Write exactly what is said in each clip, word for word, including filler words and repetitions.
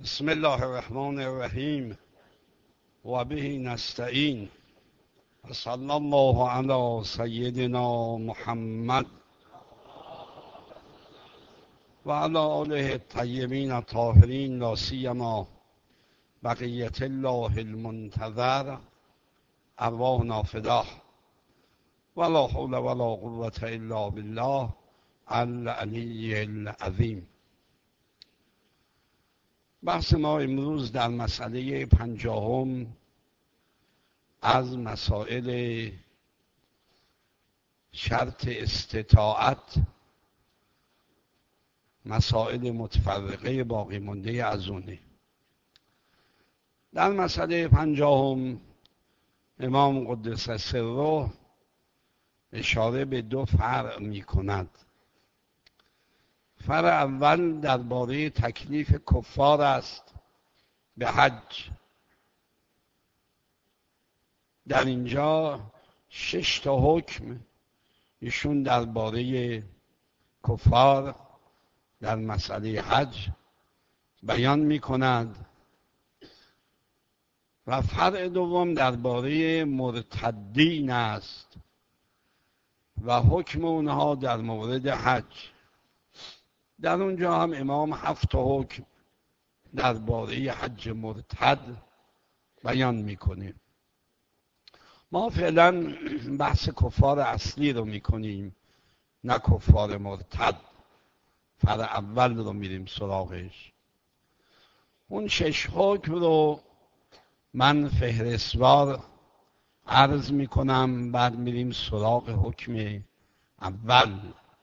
بسم الله الرحمن الرحیم و به نستعین و صلی الله علی سیدنا محمد و علی آله الطیبین الطاهرین لا سیما بقیة الله المنتظر ارواحنا فداه ولا حول ولا قوة الا بالله العلی العظیم. بحث ما امروز در مسئله پنجاهم از مسائل شرط استطاعت، مسائل متفرقه باقی مانده از اونه. در مسئله پنجاهم امام قدس سره اشاره به دو فرع می کند. فرع اول درباره تکلیف کفار است به حج. در اینجا شش تا حکم ایشون درباره کفار در مسئله حج بیان می کند و فرع دوم درباره مرتدین است و حکم اونها در مورد حج. در اونجا هم امام هفت حکم درباره حج مرتد بیان میکنه. ما فعلا بحث کفار اصلی رو میکنیم، نه کفار مرتد. فرع اول رو میریم سراغش. اون شش حکم رو من فهرستوار عرض میکنم، بعد میریم سراغ حکم اول.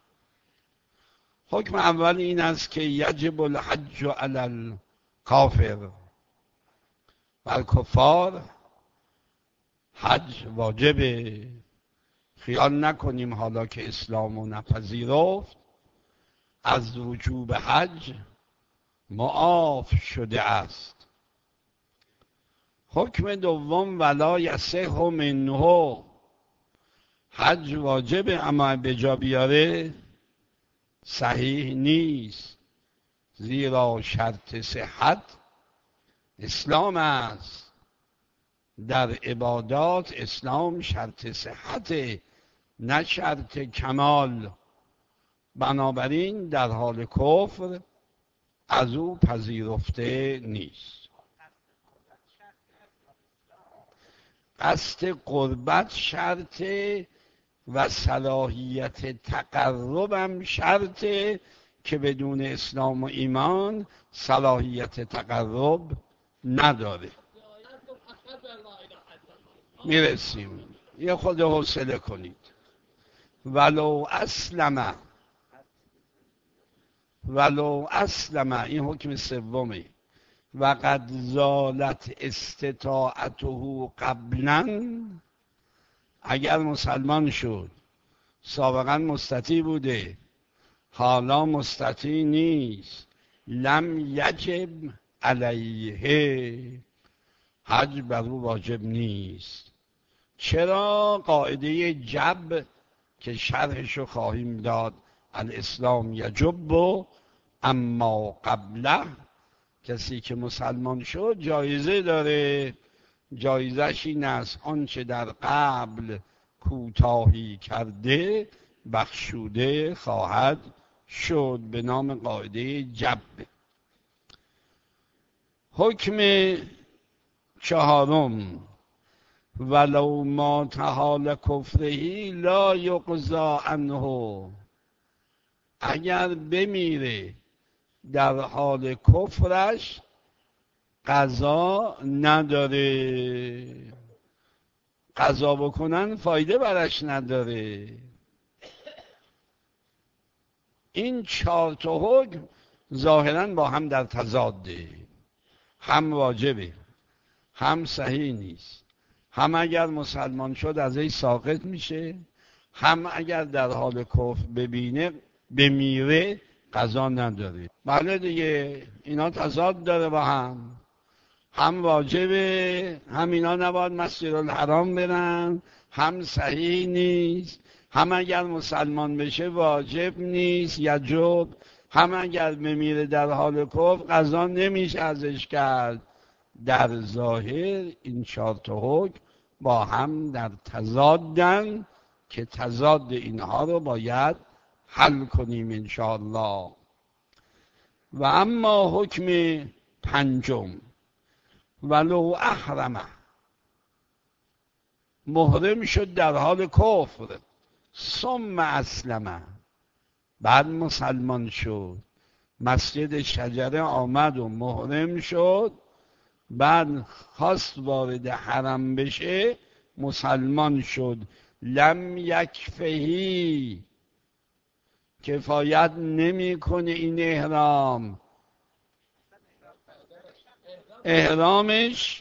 حکم اول این است که یجب الحج علی الکافر، بر کفار حج واجبه. خیال نکنیم حالا که اسلام رو نپذیرفت از وجوب حج معاف شده است. حکم دوم ولا یصح منه، حج واجبه اما به جا بیاره صحیح نیست، زیرا شرط صحت اسلام است. در عبادات اسلام شرط صحت، نه شرط کمال. بنابراین در حال کفر از او پذیرفته نیست. قصد قربت شرطه و صلاحیت تقربم شرطه که بدون اسلام و ایمان صلاحیت تقرب نداره. میرسیم، یه خود حوصله کنید. ولو اسلم، ولو اسلم، این حکم سومه. و قد زالت استطاعته قبلا، اگر مسلمان شد سابقا مستطیع بوده حالا مستطیع نیست، لم یجب علیه، حج بر او واجب نیست. چرا؟ قاعده جب که شرحشو خواهیم داد، الاسلام یجب اما قبله، کسی که مسلمان شد جایزه داره. جایزش این است آنچه در قبل کوتاهی کرده بخشوده خواهد شد، به نام قاعده جب. حکم چهارم ولو مات حال کفرهی لا یقضی عنه، اگر بمیره در حال کفرش قضا نداره. قضا بکنن فایده برش نداره. این چهار تا حکم ظاهراً با هم در تضاده، هم واجبه هم صحیح نیست. هم اگر مسلمان شد از ای ساقط میشه، هم اگر در حال کفر ببینه بمیره قضا نداره. بله دیگه، اینا تضاد داره با هم. هم واجبه، هم اینا نباید مسجد الحرام برن، هم صحیح نیست. هم اگر مسلمان بشه واجب نیست، یجب هم اگر بمیره در حال کفر قضا نمیشه ازش کرد. در ظاهر این چهار تا حکم با هم در تضادن که تضاد اینها رو باید حل کنیم انشاءالله. و اما حکم پنجم، ولو احرمه، محرم شد در حال کفر، ثم اسلمه، بعد مسلمان شد، مسجد شجره آمد و محرم شد، بعد خواست وارد حرم بشه، مسلمان شد، لم یکفهی، کفایت نمیکنه این احرام، احرامش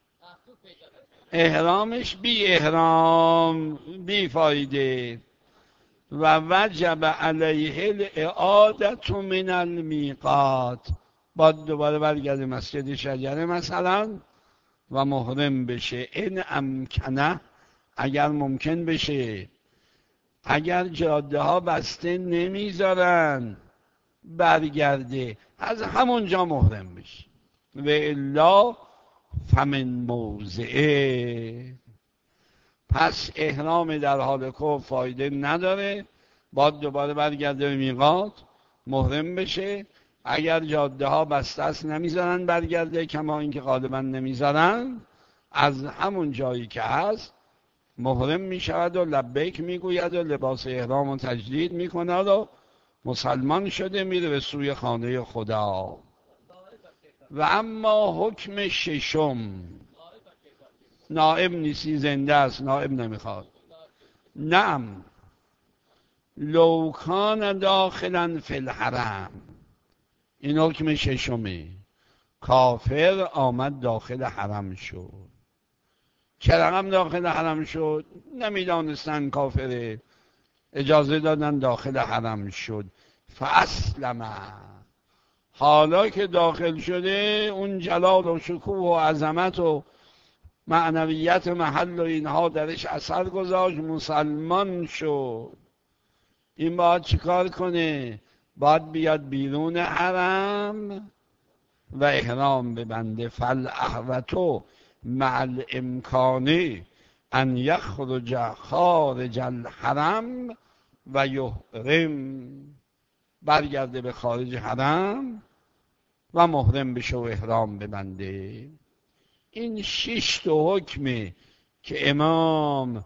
احرامش بی احرام بی فایده. و وجب علیه الاعادة من المیقات، باید دوباره برگرده مسجد شجره مثلا و محرم بشه. این امکنه، اگر ممکن بشه، اگر جاده ها بسته نمیذارن برگرده، از همونجا محرم بشه. و الا فمن موضعه، پس احرام در حال کفر فایده نداره، باید دوباره برگرده به میقات محرم بشه. اگر جاده ها بسته است نمیذارن برگرده، کما اینکه غالبا نمیذارن، از همون جایی که هست محرم میشود و لبیک میگوید و لباس احرام و تجدید میکند و مسلمان شده میره به سوی خانه خدا. و اما حکم ششم، نائب نیستی، زنده است، نائب نمیخواد. نعم لو کان داخلا فی الحرم، این حکم ششمه، کافر آمد داخل حرم شد. چرا هم داخل حرم شد؟ نمیدانستن کافره، اجازه دادن داخل حرم شد. فاسلم، حالا که داخل شده اون جلال و شکوه و عظمت و معنویت محل و اینها درش اثر گذاشت، مسلمان شد. این باید چیکار کنه؟ باید بیاد بیرون حرم و احرام ببنده. فالاحوطو مع الامکان ان یخرج خارج الحرم و یحرم، برگرده به خارج حرم و محرم بشه و احرام ببنده. این شش تا حکمه که امام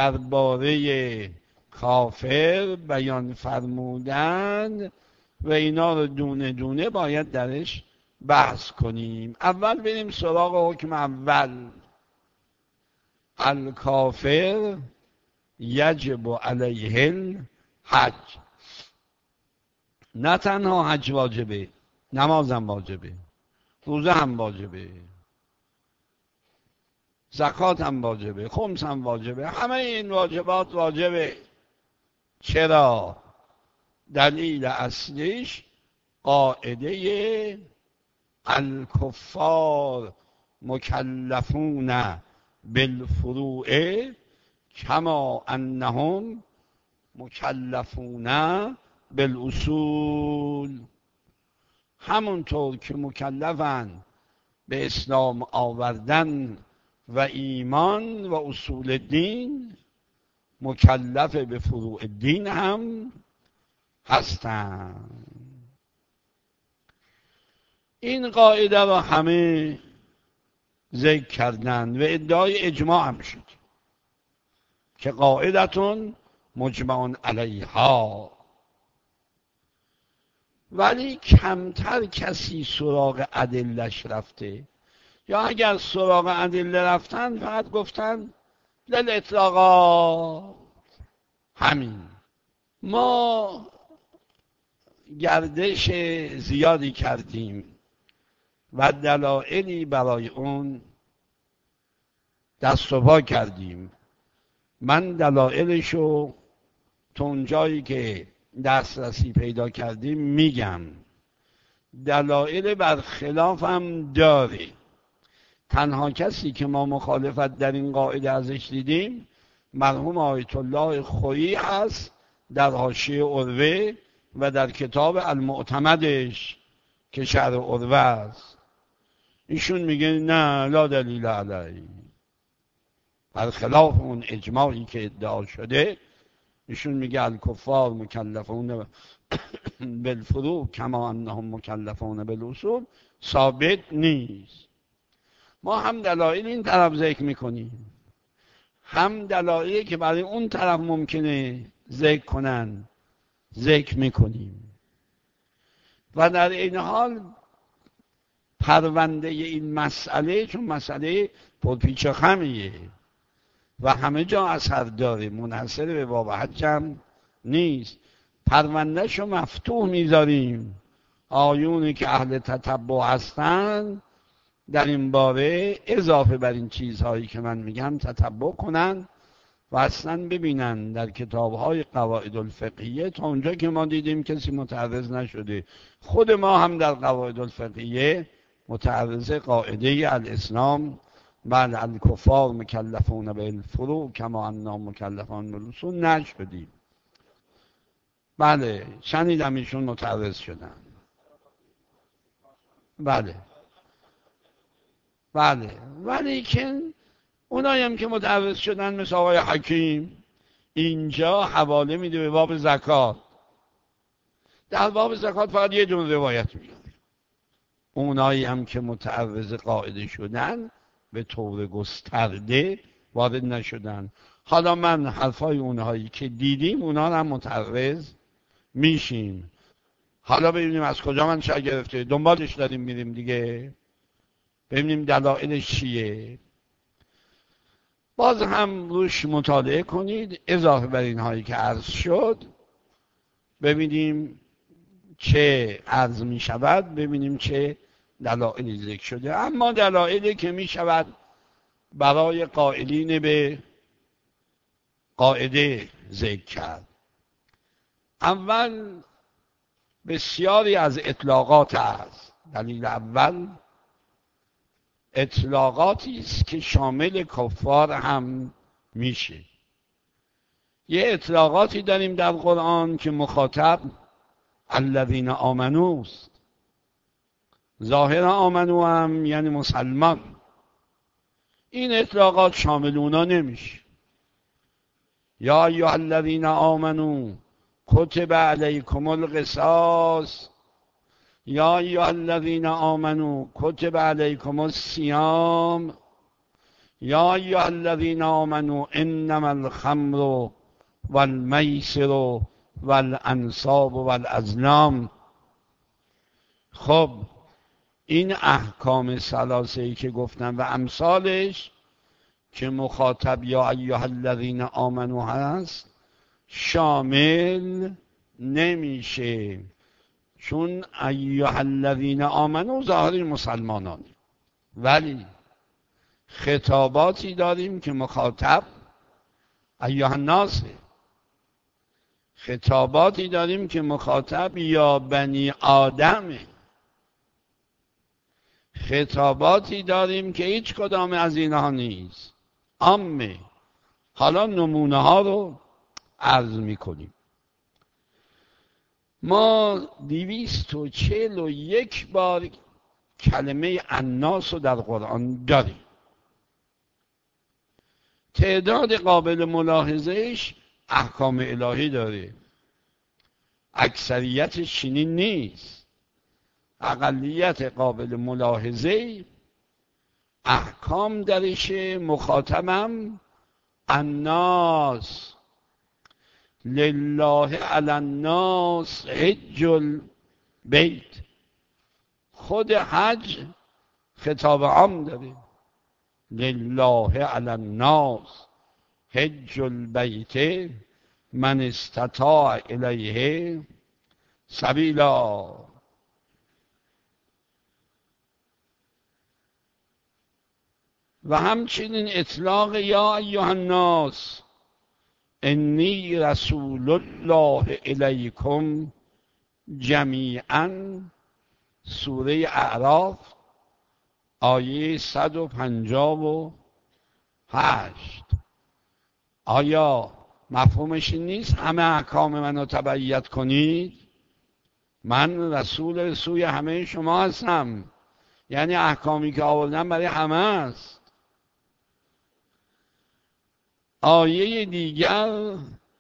درباره کافر بیان فرمودند و اینا رو دونه دونه باید درش بحث کنیم. اول بریم سراغ حکم اول. الکافر یجب علیه الحج، نه تنها حج واجبه، نماز هم واجبه، روزه هم واجبه، زکات هم واجبه، خمس هم واجبه، همه این واجبات واجبه. چرا؟ دلیل اصلیش قاعده الکفار مکلفون بالفروع کما انهم مکلفون بالاصول، همونطور که مکلفن به اسلام آوردن و ایمان و اصول دین، مکلف به فروع دین هم هستند. این قاعده را همه ذکر کردند و ادعای اجماع هم شد که قاعدتون مجمع علیها. ولی کمتر کسی سراغ ادله‌اش رفته، یا اگر سراغ ادله رفتن فقط گفتن للاطلاقات. همین. ما گردش زیادی کردیم و دلایلی برای اون دست و پا کردیم. من دلایلشو تا اونجایی که دسترسی پیدا کردیم میگم. دلایل برخلاف هم داره. تنها کسی که ما مخالفت در این قاعده ازش دیدیم مرحوم آیت الله خویی هست در حاشیه عروه و در کتاب المعتمدش که شرح عروه است ایشون میگه نه لا دلیل علیه، برخلاف اون اجماعی که ادعا شده ایشون میگه الکفار مکلفون بالفروع کما انهم مکلفون بالاصول ثابت نیست. ما هم دلایل این طرف ذکر میکنیم، هم دلایلی که برای اون طرف ممکنه ذکر کنن ذکر میکنیم و در این حال پرونده این مسئله، چون مسئله پرپیچ و خمیه و همه جا اثر داره، منحصر به باب حج هم نیست، پروندهشو مفتوح میذاریم. آیونی که اهل تتبع هستن در این باره اضافه بر این چیزهایی که من میگم تتبع کنن و اصلا ببینن در کتابهای قواعد الفقهیه. تا اونجا که ما دیدیم کسی متعرض نشده، خود ما هم در قواعد الفقهیه متعرض قاعده الاسلام بل الکفار مکلفون بالفروع کما انهم مکلفون بالاصول نشدیم. بله شنیدم ایشون متعرض شدن. بله بله ولی که اونایی هم که متعرض شدن مثل آقای حکیم اینجا حواله میده به باب زکات. در باب زکات فقط یه دون روایت میاره. اونایی هم که متعرض قاعده شدن به طور گسترده وارد نشدن. حالا من حرفای اونهایی که دیدیم اونا هم متعرض میشیم. حالا ببینیم از کجا منشأ گرفته، دنبالش داریم میریم دیگه، ببینیم دلایلش چیه. باز هم روش مطالعه کنید اضافه بر اینهایی که عرض شد، ببینیم چه عرض می شود، ببینیم چه دلایلی ذکر شده. اما دلایلی که می شود برای قائلین به قاعده ذکر کرد. اول بسیاری از اطلاقات است. دلیل اول اطلاقاتی است که شامل کفار هم میشه. یه اطلاقاتی داریم در قرآن که مخاطب الذین آمنو است. ظاهر آمنو هم یعنی مسلمان. این اطلاقات شامل اونا نمیشه. یا ایها الذین آمنو کتب علیکم القصاص یا ایها الذین آمنو کتب علیکم الصیام یا ایها الذین آمنو انما الخمر والمیسر والانصاب والازلام. خب این احکام ثلاثه‌ای که گفتم و امثالش که مخاطب یا ایها الذین آمنو هست شامل نمیشه، چون ایها الذین آمنو ظاهر مسلمانان، ولی خطاباتی داریم که مخاطب ایها الناس، خطاباتی داریم که مخاطب یا بنی آدمه، خطاباتی داریم که هیچ کدام از اینها نیست، عامه. حالا نمونه ها رو عرض میکنیم. ما دویست و چهل و یک بار کلمه الناس رو در قرآن داریم. تعداد قابل ملاحظهش احکام الهی داره، اکثریتش چنین نیست. اقلیت قابل ملاحظه احکام درشه. مخاطبم الناس، لله علی الناس حج البیت. خود حج خطاب عام داره، لله علی الناس حج البیت من استطاع الیه سبیلا. و همچنین اطلاق یا ایها الناس انی رسول الله الیکم جمیعا، سوره اعراف آیه صد و پنجاه و هشت. آیا مفهومش این نیست همه احکام منو تبعیت کنید؟ من رسول سوی همه شما هستم، یعنی احکامی که آوردم برای همه است. آیه دیگر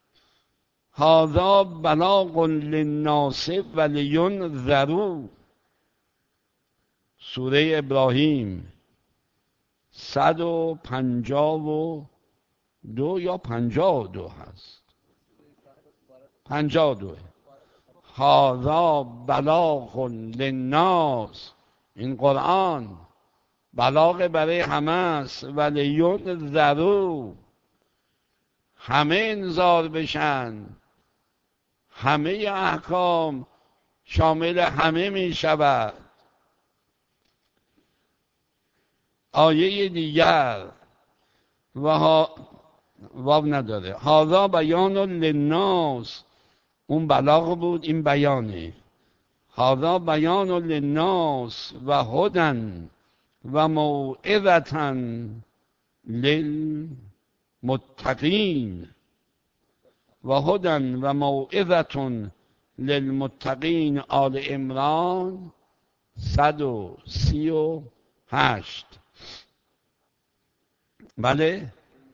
هذا بلاغ للناس ولینذروا، سوره ابراهیم صد و پنجاه و دو یا پنجاه و دو هست، پنجاه و دو. هذا بلاغ للناس، این قرآن بلاغ برای همه است. ولینذروا، همه انذار بشن، همه احکام شامل همه می شود. آیه دیگر و ها واو نداره، هذا بیان للناس، اون بلاغ بود این بیانه. هذا بیان للناس و هدن و موعظة للمتقین، و هدن و موعظة للمتقین، آل عمران صد و سی و هشت. بله،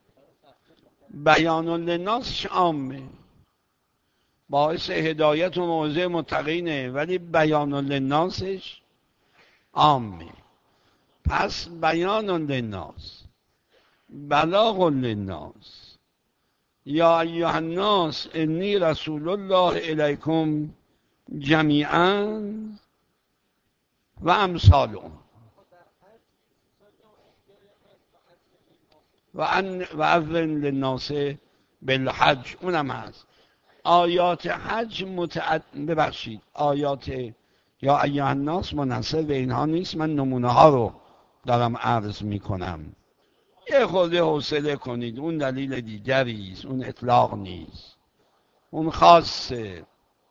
بیان للناس عامه، باعث هدایت و موعظه متقینه، ولی بیان للناسش عامه. پس بیان للناس، بلاغ للناس، یا ایها الناس انی رسول الله الیکم جمیعا و امثالهم و ان و اذن للناس بالحج، اونم هست. آیات حج متعد ببخشید آیات یا ایها الناس منحصر به اینها نیست، من نمونه ها رو دارم عرض می کنم. یه خورده حوصله کنید، اون دلیل دیگری است، اون اطلاق نیست، اون خاصه.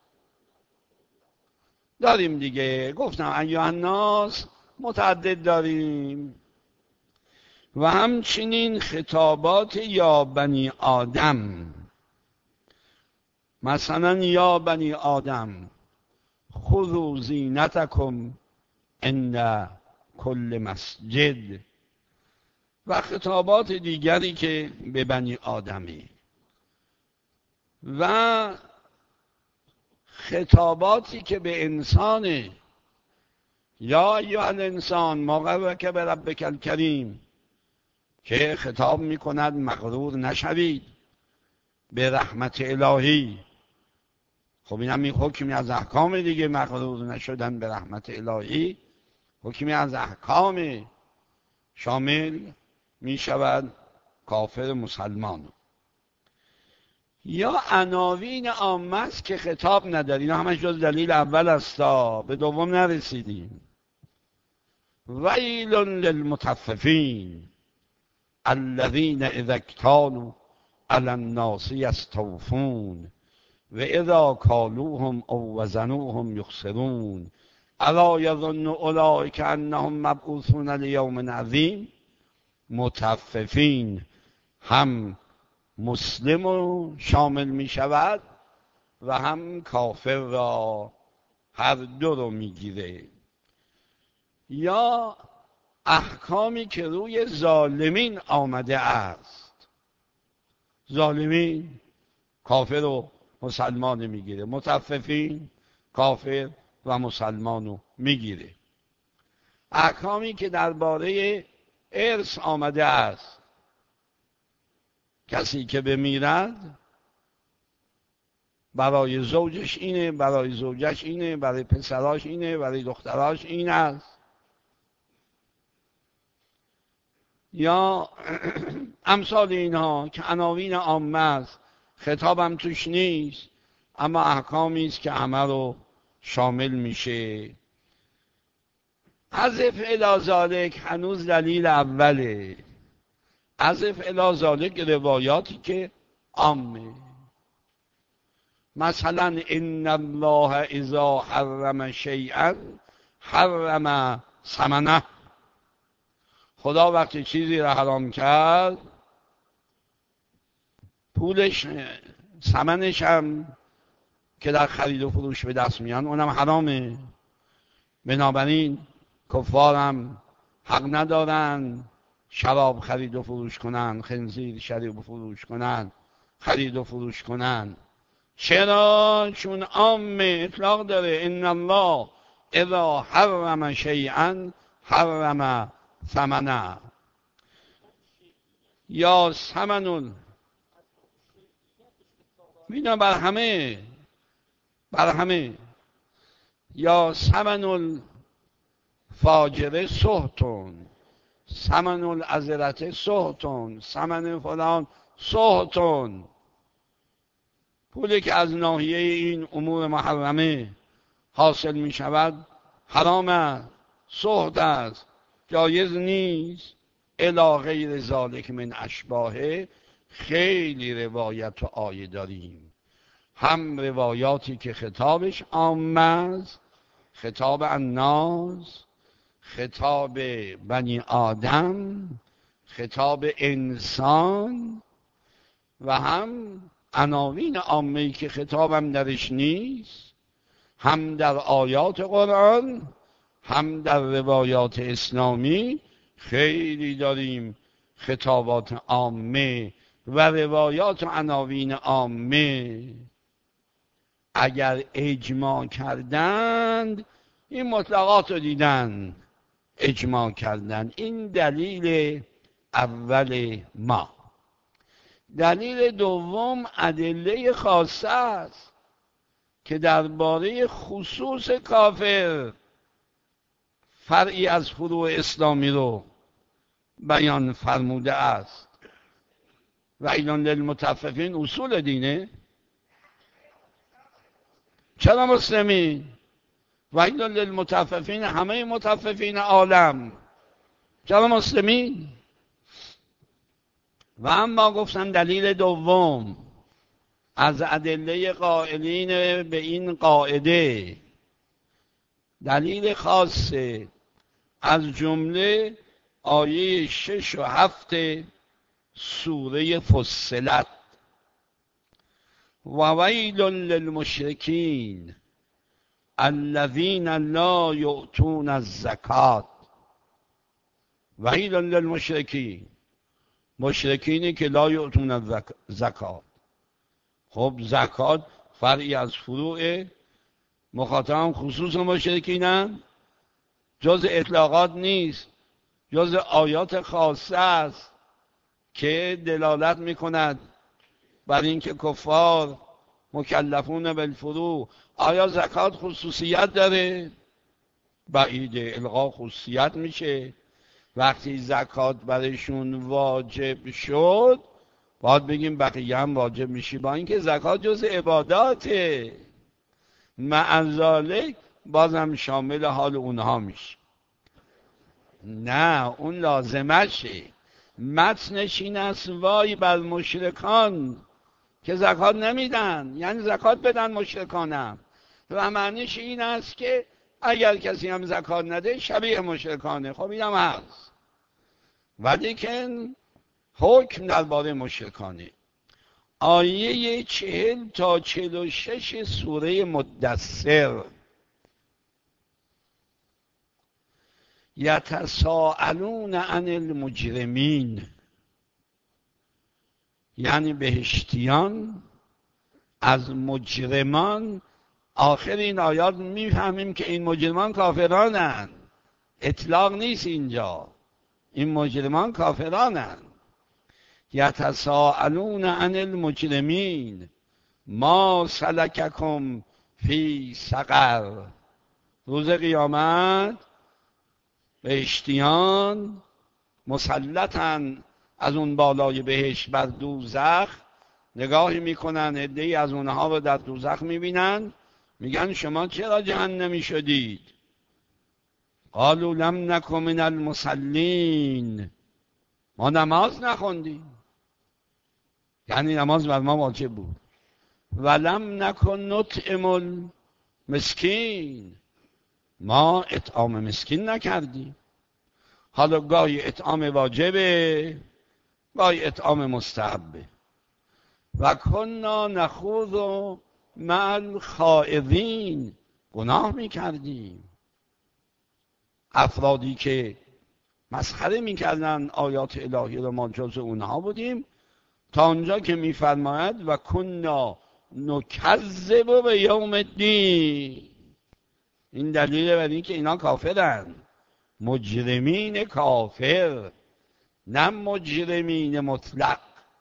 داریم دیگه، گفتم ایها الناس متعدد داریم، و همچنین خطابات یا بنی آدم، مثلا یا بنی آدم خذوا زینتکم عند کل مسجد، و خطابات دیگری که به بنی آدمی، و خطاباتی که به انسانه، یا ایها الانسان ما غرک بربک الکریم، که خطاب میکند مغرور نشوید به رحمت الهی. خب این هم این حکمی از احکام دیگه، مغرور نشدن به رحمت الهی حکمی از احکام، شامل می شود کافر مسلمان. یا عناوین عامه است که خطاب نداره، اینا همش جز دلیل اول است، به دوم نرسیدیم. ویل للمطففین الذین اذا اکتالوا علی الناس یستوفون و اذا کالوهم او وزنوهم یخسرون الا یظن اولئک انهم مبعوثون لیوم عظیم. مطففین هم مسلم رو شامل می شود و هم کافر را، هر دو رو می گیره. یا احکامی که روی ظالمین آمده است، ظالمین کافر و مسلمان میگیره، مطففین کافر و مسلمانو میگیره. احکامی که درباره ارث آمده است، کسی که بمیرد برای زوجش اینه، برای زوجش اینه، برای پسراش اینه، برای دختراش این است. یا امثال اینها که عناوین عامه است، خطابم توش نیست، اما احکامی است که همه رو شامل میشه. حذف الی ذالک هنوز دلیل اوله، حذف الی ذالک روایاتی که عامه، مثلا ان الله اذا حرم شیئا حرم ثمنه، خدا وقتی چیزی را حرام کرد پولش، ثمنش هم که در خرید و فروش به دست میان اونم حرامه. بنابراین کفارم حق ندارن شراب خرید و فروش کنن، خنزیر شراب و فروش کنن، خرید و فروش کنن. چرا؟ چون عام اطلاق داره. ان الله اذا حرم شیئا حرم ثمنه. یا ثمن مینا بر همه بر همه یا ثمن الفاجره سهتون، ثمن العذرت سهتون، ثمن فلان سهتون. پولی که از ناحیه این امور محرمه حاصل می شود حرام است، سهت است، جایز نیست. الی غیر ذالک من اشباهه. خیلی روایت و آیه داریم، هم روایاتی که خطابش عام است، خطاب الناس، خطاب بنی آدم، خطاب انسان، و هم عناوین عامه‌ای که خطابم درش نیست، هم در آیات قرآن هم در روایات اسلامی خیلی داریم خطابات عامه و روایات و عناوین عامه. اگر اجماع کردند این مطلقات رو دیدن، اجماع کردن. این دلیل اول ما. دلیل دوم ادله خاصه است که درباره خصوص کافر فرعی از فروع اسلامی رو بیان فرموده است. ویل للمطففین اصول دینه. چرا مسلمین؟ ویل للمطففین همه مطففین عالم. چرا مسلمین؟ و اما گفتن دلیل دوم از ادله قائلین به این قاعده، دلیل خاصه، از جمله آیه شش و هفت سوره فصلت. و ویل للمشرکین الذین لا یؤتون الزکات. ویل للمشرکین، مشرکینی که لا یؤتون الزکات. خب زکات فرعی از فروع، مخاطبم خصوص مشرکینن، جز اطلاقات نیست، جز آیات خاصه است که دلالت میکند بر اینکه کفار مکلفون بالفروع. آیا زکات خصوصیت داره؟ بعیده. الغا خصوصیت میشه وقتی زکات برشون واجب شد، باید بگیم بقیه هم واجب میشی، با اینکه زکات جز عباداته، مع ذالک بازم شامل حال اونها میشه. نه، اون لازمشه. متنش این است وای بر مشرکان که زکات نمیدن، یعنی زکات بدن مشرکانم. و معنیش این است که اگر کسی هم زکات نده شبیه مشرکانه. خب این هم هست، ولی که حکم درباره مشرکانه. آیه چهل تا چهل و شش سوره مدثر. یتساءلون عن المجرمین، یعنی بهشتیان از مجرمان. آخر این آیات میفهمیم که این مجرمان کافرانن، اطلاق نیست اینجا، این مجرمان کافرانن. یتساءلون عن المجرمین ما سلککم فی سقر. روز قیامت بهشتیان مسلطن از اون بالای بهشت بر دوزخ، نگاهی میکنن، عده‌ای از اونها رو در دوزخ میبینن، میگن شما چرا جهنمی شدید؟ قالوا لم نکن من المصلین، ما نماز نخوندیم، یعنی نماز بر ما واجب بود. ولم نکن نطعم المسکین، ما اطعام مسکین نکردیم. حالا گاهی اطعام واجبه، گاهی اطعام مستحبه. و کنا نخوض مع الخائضین، گناه میکردیم. افرادی که مسخره میکردن آیات الهی رو ما جز اونها بودیم، تا اونجا که میفرماید و کنا نکذب به یوم الدین. این دلیل بر این که اینا کافرن، مجرمین کافر، نه مجرمین مطلق.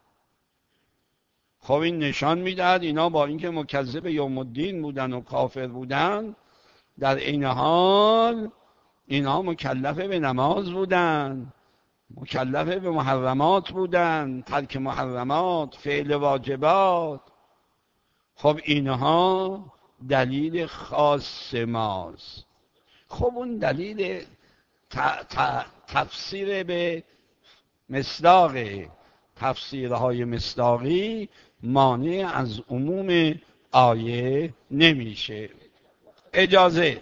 خب این نشان میدهد اینا با اینکه مکذب یوم الدین بودن و کافر بودن، در این حال اینا مکلف به نماز بودن، مکلف به محرمات بودن، ترک محرمات، فعل واجبات. خب اینها دلیل خاص ماست. خب اون دلیل تفسیر به مصداق، تفسیرهای مصداقی مانع از عموم آیه نمیشه. اجازه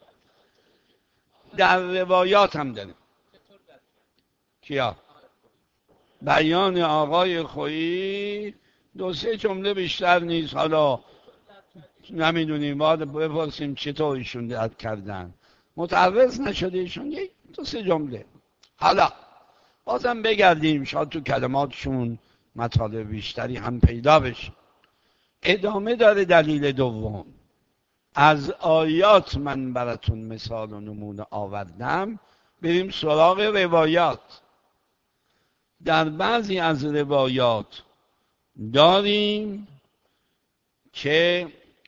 در روایات هم داریم. کیا؟ بیان آقای خویی دو سه جمله بیشتر نیست. حالا نمیدونیم، باید بپرسیم چطور ایشون درک کردن، متعرض نشده ایشون، یک دو سه جمله. حالا بازم بگردیم شاید تو کلماتشون مطالب بیشتری هم پیدا بشه. ادامه داره دلیل دوم. از آیات من براتون مثال و نمونه آوردم، بریم سراغ روایات. در بعضی از روایات داریم که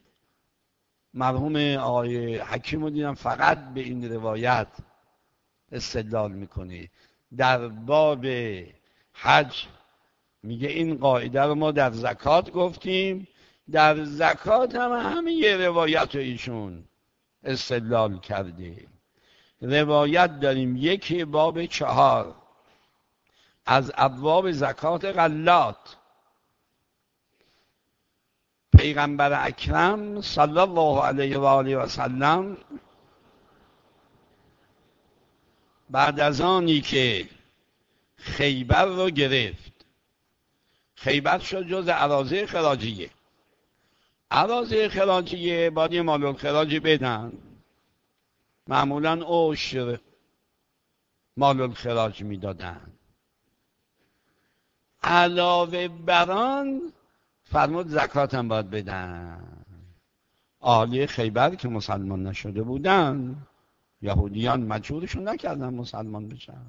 مرحوم آقای حکیم رو دیدم فقط به این روایت استدلال میکنه. در باب حج میگه این قاعده رو ما در زکات گفتیم، در زکات هم همین یه روایت رو ایشون استدلال کرده. روایت داریم یکی باب چهار از ابواب زکات غلات، پیغمبر اکرم صلی الله علیه و آله و سلم بعد از آنی که خیبر رو گرفت، خیبر شد جز اراضی خراجیه. اراضی خراجیه باید یه مال الخراجی بدن، معمولا عشر مال الخراج میدادن. علاوه بران فرمود زکات هم باید بدن. اهالی خیبر که مسلمان نشده بودن، یهودیان مجبورشون نکردن مسلمان بشن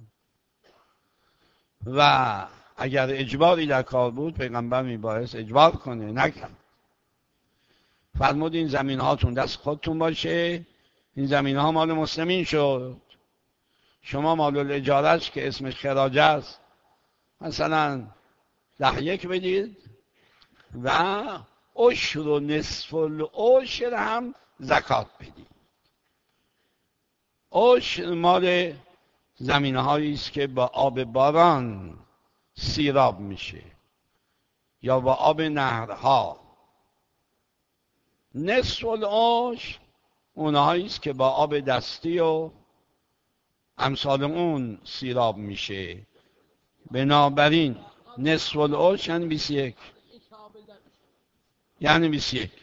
و اگر اجباری در کار بود پیغمبر میبایست اجبار کنه، نکرد. فرمود این زمین هاتون دست خودتون باشه، این زمین ها مال مسلمین شد، شما مال الاجارش که اسمش خراج است مثلا ده یک بدید و عشر و نصف العشر هم زکات بدید. عشر مال زمینه هایی است که با آب باران سیراب میشه یا با آب نهرها. نصف العشر اونهایی است که با آب دستی و امثال اون سیراب میشه. بنابراین نصف العشر یعنی بیست و یک، یعنی بیست و یک.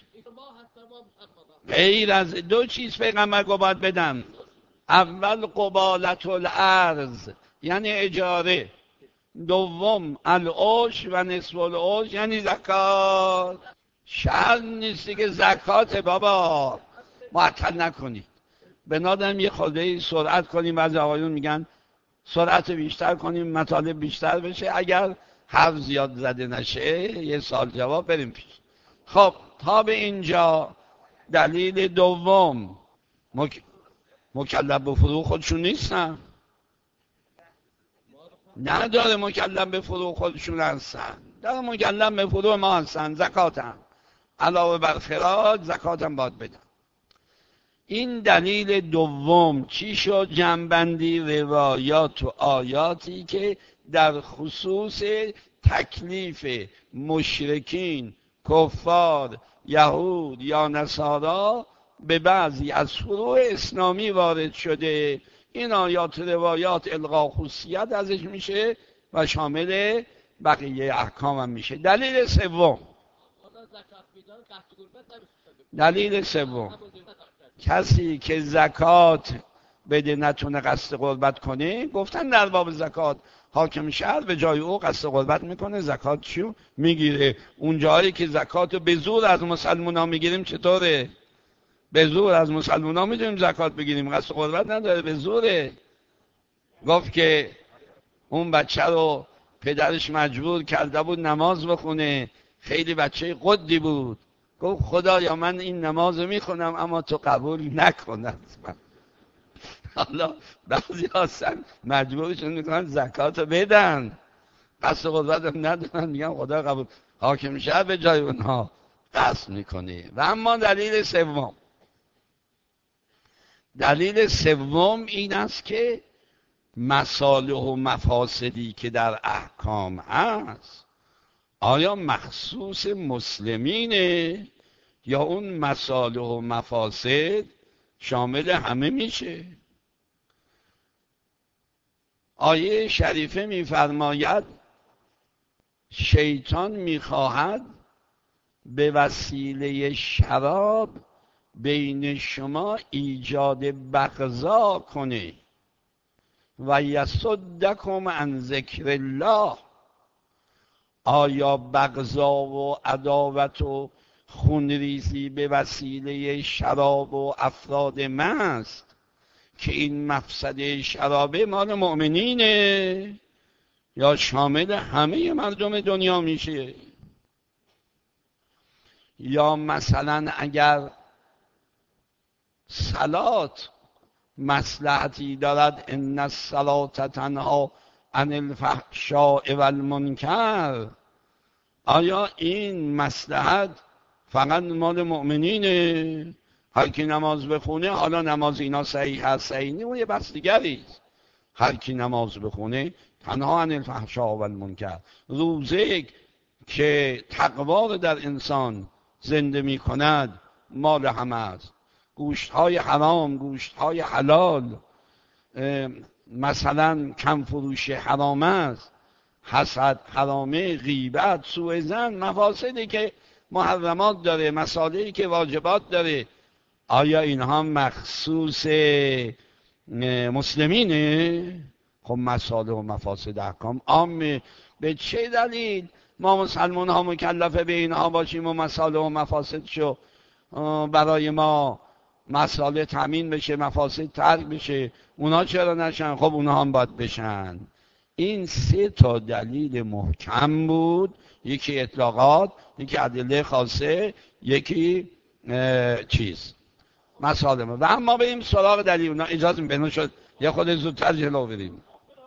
غیر از دو چیز پیغمبر گفت باید بدم. اول قبالت الارض یعنی اجاره، دوم العشر و نصف العشر یعنی زکات. شرط نیستی که زکات بابا معطل نکنید. بنادم یه خورده سرعت کنیم، بعضی آقایون میگن سرعت بیشتر کنیم مطالب بیشتر بشه، اگر حرف زیاد زده نشه یه سال جواب بریم پیش. خب تا به اینجا دلیل دوم، مک... مکلف به فروغ خودشون نیستن، نداره مکلف به فروغ خودشون هستن، داره مکلف به فروغ ما هستن، زکات هم علاوه بر خراج زکات هم باید بدن. این دلیل دوم چی شد؟ جنبندی روایات و آیاتی که در خصوص تکلیف مشرکین، کفار، یهود یا نصارا به بعضی از فروع اسلامی وارد شده. این آیات روایات الغا خصوصیت ازش میشه و شامل بقیه احکام هم میشه. دلیل سوم دلیل سوم، کسی که زکات بده نتونه قصد قربت کنه، گفتن در باب زکات حاکم شهر به جای او قصد قربت میکنه، زکات چیو میگیره. اون جایی که زکات به زور از مسلمان ها میگیریم چطوره؟ به زور از مسلمان ها میتونیم زکات بگیریم، قصد قربت نداره، به زوره. گفت که اون بچه رو پدرش مجبور کرده بود نماز بخونه، خیلی بچه قدی بود، گفت خدایا من این نماز رو میخونم اما تو قبول نکن. حالا بعضی هستن مجبورشون میکنن زکات رو بدن، قصد قدرت هم ندارن، میگن خدا قبول. حاکم شهر به جای اونها قصد میکنه. و اما دلیل سوم، دلیل سوم این است که مصالح و مفاسدی که در احکام هست آیا مخصوص مسلمینه یا اون مصالح و مفاسد شامل همه میشه؟ آیه شریفه میفرماید شیطان میخواهد به وسیله شراب بین شما ایجاد بغضا کنه و یصدکم عن ذکر الله. آیا بغضا و عداوت و خونریزی به وسیله شراب و افراد مست که این مفسده شرابه مال مؤمنینه یا شامل همه مردم دنیا میشه؟ یا مثلا اگر صلات مصلحتی دارد، ان الصلاة تنهی عن الفحشاء والمنکر، آیا این مصلحت فقط مال مؤمنینه؟ هر کی نماز بخونه، حالا نماز اینا صحیح هست صحیح نیست اون یه بحث دیگری است، هر کی نماز بخونه تنها عن الفحشاء والمنکر، روزه که تقوا رو در انسان زنده می کند مال همه است. گوشت های حرام، گوشت های حلال، مثلا کم فروش حرام است، حسد حرامه، غیبت، سوء ظن، مفاسدی که محرمات داره، مصالحی که واجبات داره، آیا اینها مخصوص مسلمینه؟ خب مصالح و مفاسد احکام عامه. به چه دلیل ما مسلمان ها مکلفه به اینها باشیم و مصالح و مفاسد شو برای ما مصالح تامین بشه، مفاسد ترک بشه، اونا چرا نشن؟ خب اونا هم باید بشن. این سه تا دلیل محکم بود، یکی اطلاقات، یکی ادله خاصه، یکی چیز مصالح. و اما بریم سراغ دلیل اونا. اجازه بنو شد یه خود زودتر جلو بریم.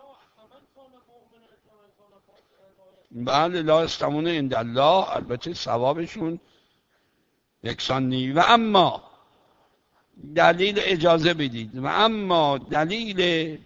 بله لا استمون عند الله، البته ثوابشون یکسان نی. و اما دلیل، اجازه بدید، و اما دلیل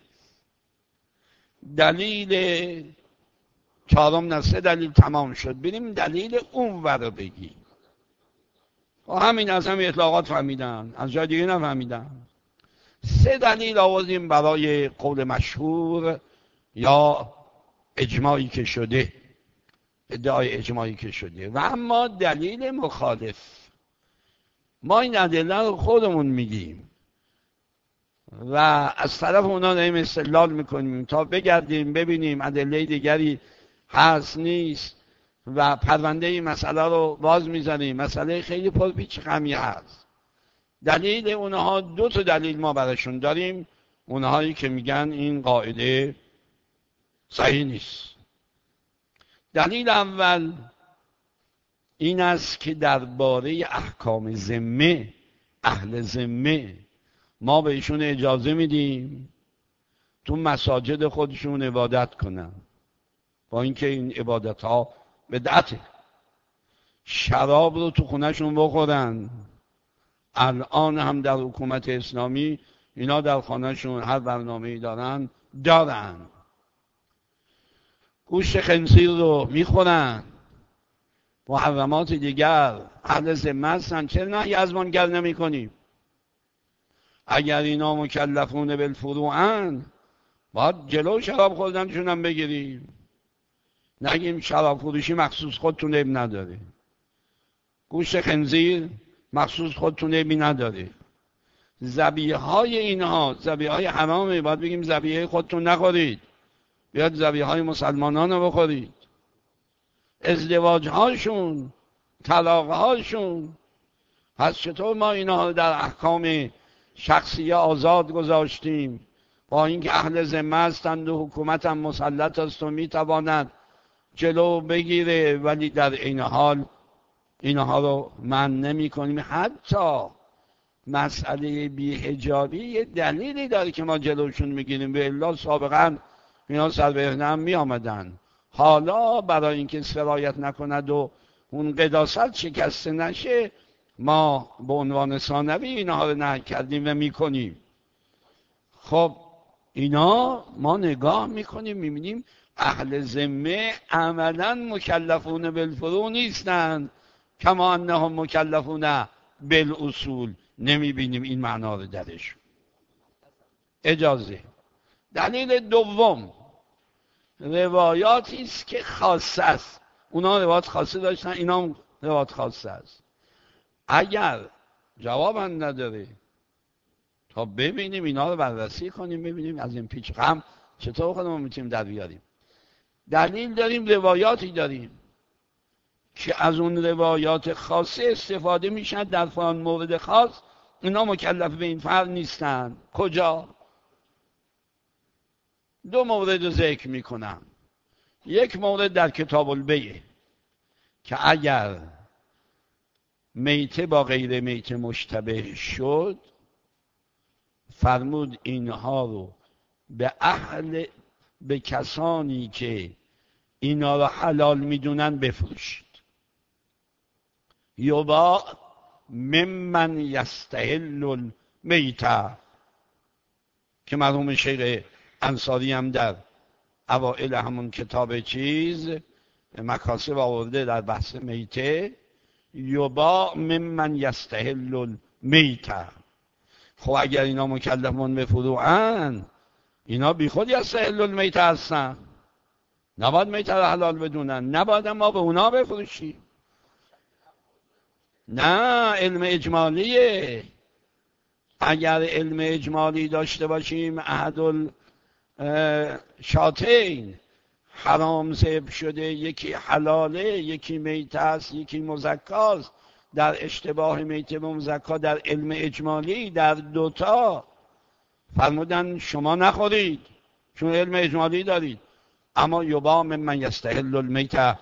دلیل چهارم نه، سه دلیل تمام شد، بریم دلیل اون ور بگیم. و همین از همین اطلاقات فهمیدن، از جای دیگه نفهمیدن. سه دلیل آوردیم برای قول مشهور یا اجماعی که شده، ادعای اجماعی که شده. و اما دلیل مخالف، ما این ادله رو خودمون میگیم و از طرف اونا داریم استدلال میکنیم تا بگردیم ببینیم ادله دیگری هست نیست و پرونده این مسئله رو باز میزنیم. مسئله خیلی پرپیچ خمی هست. دلیل اونها، دو تا دلیل ما براشون داریم، اونهایی که میگن این قاعده صحیح نیست. دلیل اول این است که درباره احکام ذمه، اهل ذمه، ما بهشون اجازه میدیم تو مساجد خودشون عبادت کنن، با اینکه این عبادت ها بدعته. شراب رو تو خونهشون بخورن، الان هم در حکومت اسلامی اینا در خانهشون هر برنامه‌ای دارن دارن. گوشت خنزیر رو میخورن، محرمات دیگر، اهل ذمه هستن، چرا نهی از منکر نمی کنیم؟ اگر اینا مکلفون بالفروعن باید جلو شراب خوردنشون هم بگیریم، نگیم شراب فروشی مخصوص خودتون اب نداره. گوشت خنزیر مخصوص خودتون بی نداره. ذبیحه های اینها ذبیحه های حرامه، باید بگیم ذبیحه خودتون نخورید، بیاد ذبیحه های مسلمانان رو بخورید. ازدواج هاشون، طلاق هاشون، پس چطور ما اینها در احکام شخصیه آزاد گذاشتیم؟ با اینکه اهل ذمه هستند و حکومت هم مسلط است و میتواند جلو بگیره، ولی در این حال اینها رو من نمی کنیم. حتی مسئله بی‌حجابی یه دلیلی داره که ما جلوشون میگیریم، به الا سابقا اینا سر به هم می آمدن. حالا برای اینکه سرایت نکند و اون قداست شکسته نشه، ما به عنوان ثانوی اینها رو نه کردیم و میکنیم. خب اینا ما نگاه میکنیم میبینیم اهل ذمه عملا مکلفون بالفروع نیستند، کما انهم مکلفون بالاصول. نمیبینیم این معنا رو درش. اجازه. دلیل دوم روایاتی است که خاصه است. اونا روایات خاصه داشتن، اینا هم روایات خاصه است. اگر جواب هم نداره تا ببینیم اینا رو بررسی کنیم، ببینیم از این پیچ خم چطور خودمون میتونیم در بیاریم. دلیل داریم، روایاتی داریم که از اون روایات خاصه استفاده میشن در فلان مورد خاص. اینا مکلف به این فرض نیستن. کجا؟ دو مورد رو ذکر میکنم. یک مورد در کتاب البیع که اگر میته با غیر میته مشتبه شد، فرمود اینها رو به اهل به کسانی که اینا رو حلال میدونن بفروشید. یباع ممن یستحل المیته که مرحوم شیخ انصاری هم در اوائل همون کتاب چیز مکاسب آورده در بحث میته، یباع ممن یستحل المیته. خب اگر اینا مکلفون به فروعن، اینا بی خود یستحل المیته هستن، نباید میته رو حلال بدونن، نباید ما به اونا بفروشیم. نه، علم اجمالیه. اگر علم اجمالی داشته باشیم احد الشاتین حرام ذبح شده، یکی حلاله یکی میته است یکی مزکاست، در اشتباه میته و مزکا در علم اجمالی در دوتا فرمودن شما نخورید چون علم اجمالی دارید. اما یباع ممن یستحل المیته،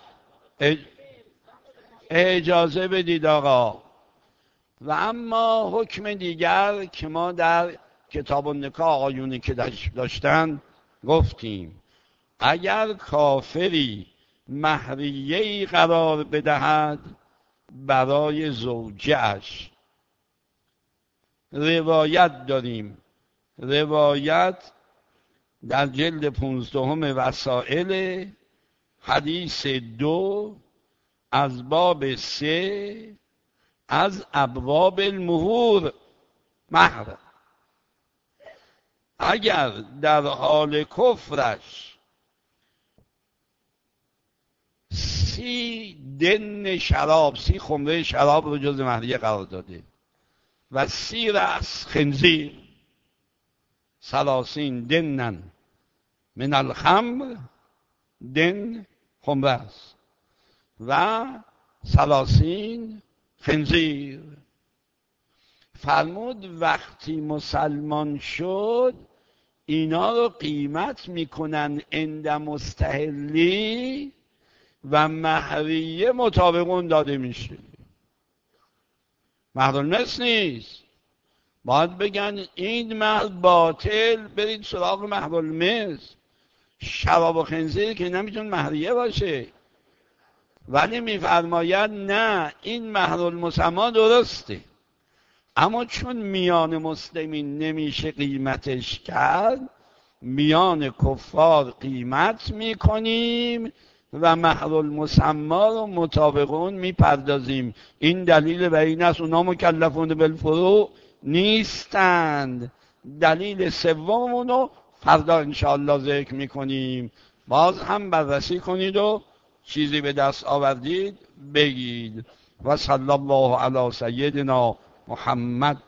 اجازه بدید آقا. و اما حکم دیگر که ما در کتاب النکاح آقایونی که داشتن گفتیم، اگر کافری مهریه‌ای قرار بدهد برای زوجه‌اش، روایت داریم، روایت در جلد پونزدهم وسائل حدیث دو از باب سه از ابواب المهور مهر، اگر در حال کفرش سی دن شراب، سی خمره شراب رو جز مهریه قرار داده و سی رأس خنزیر، سلاسین دنن من الخمر، دن خمره است و سلاسین خنزیر. فرمود وقتی مسلمان شد اینا رو قیمت میکنن عند مستحلی و مهریه مطابق اون داده میشه. مهر المس نیست، باید بگن این مهر باطل، برید سراغ مهر المس. شراب و خنزیر که نمیتون مهریه باشه، ولی میفرماید نه، این مهر المسما درسته، اما چون میان مسلمین نمیشه قیمتش کرد، میان کفار قیمت میکنیم و مهر المسما رو مطابق اون میپردازیم. این دلیل بر این است اونا مکلفون بالفروع نیستند. دلیل سوممون رو فردا انشاءالله ذکر میکنیم. باز هم بررسی کنید و چیزی به دست آوردید بگید. و صلی الله علی سیدنا محمد